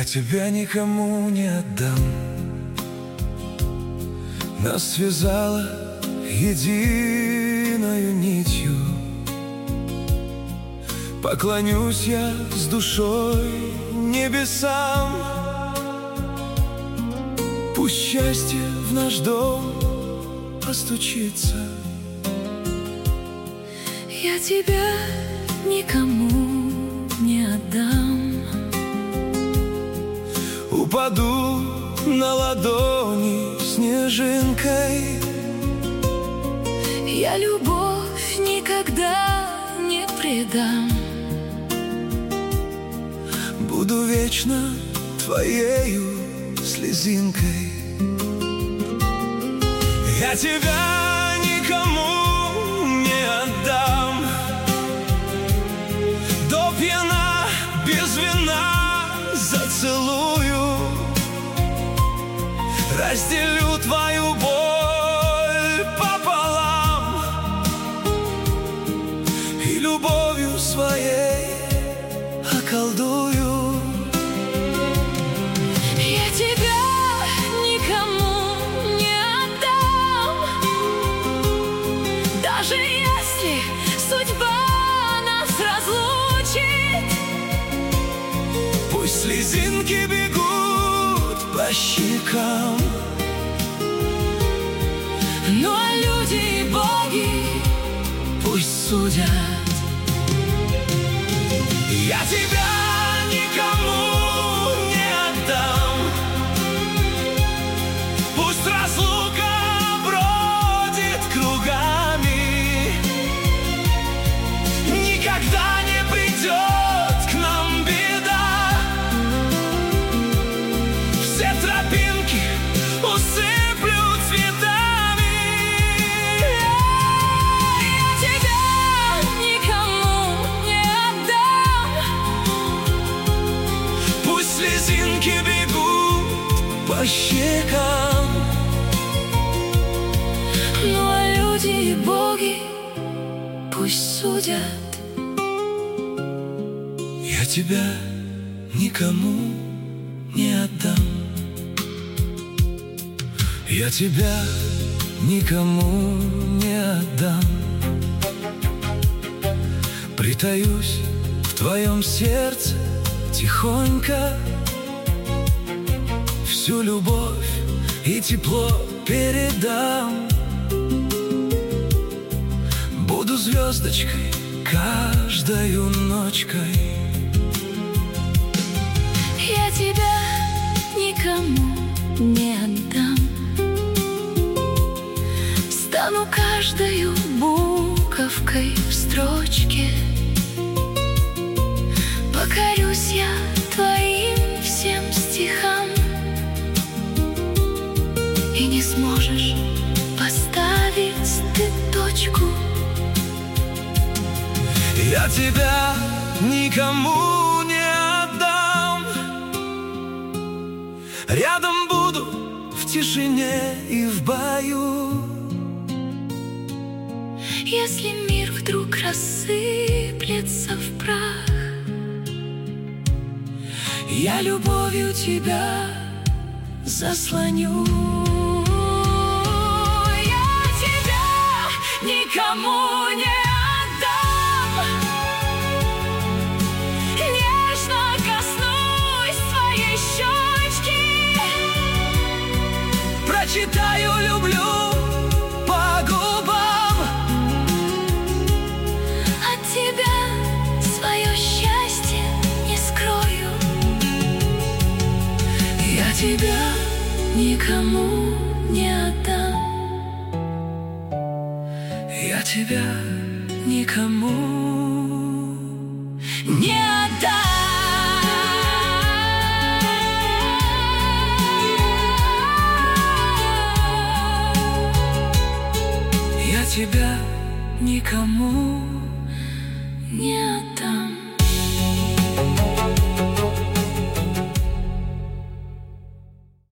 тебя никому не отдам. Нас связала единою нитью. Поклонюсь я с душой небесам. Пусть счастье в наш дом постучится. Я тебя никому не отдам. Упаду на ладони снежинкой. Я любовь никогда не предам. Буду вечно твоею слезинкой. Я тебя никому не отдам. До пьяна, без вина зацелую. Разделю твою боль пополам и любовью своей околдую. Я тебя никому не отдам. Даже если судьба нас разлучит, пусть слезинки бегут по щекам, но люди и боги пусть судят. Я тебя никому не отдам. Пусть разлука бродит кругами, никогда не придет к нам беда. Все тропинки усыплю цветами. я тебя никому не отдам. Пусть слезинки бегут по щекам, Ну а люди и боги пусть судят. я тебя никому не отдам. Я тебя никому не отдам. Притаюсь в твоем сердце тихонько. Всю любовь и тепло передам. Буду звездочкой каждою ночкой. Я тебя никому не отдам. Стану каждою буковкой в строчке. Покорюсь я твоим всем стихам. И не сможешь поставить ты точку. Я тебя никому не отдам. Рядом буду в тишине и в бою. Если мир вдруг рассыплется в прах, я любовью тебя заслоню. я тебя никому не отдам. Нежно коснусь твоей щечки. Прочитаю «люблю» по губам. От тебя свое счастье не скрою. Я тебя Никому не отдам. Я тебя никому Не отдам. я тебя никому Не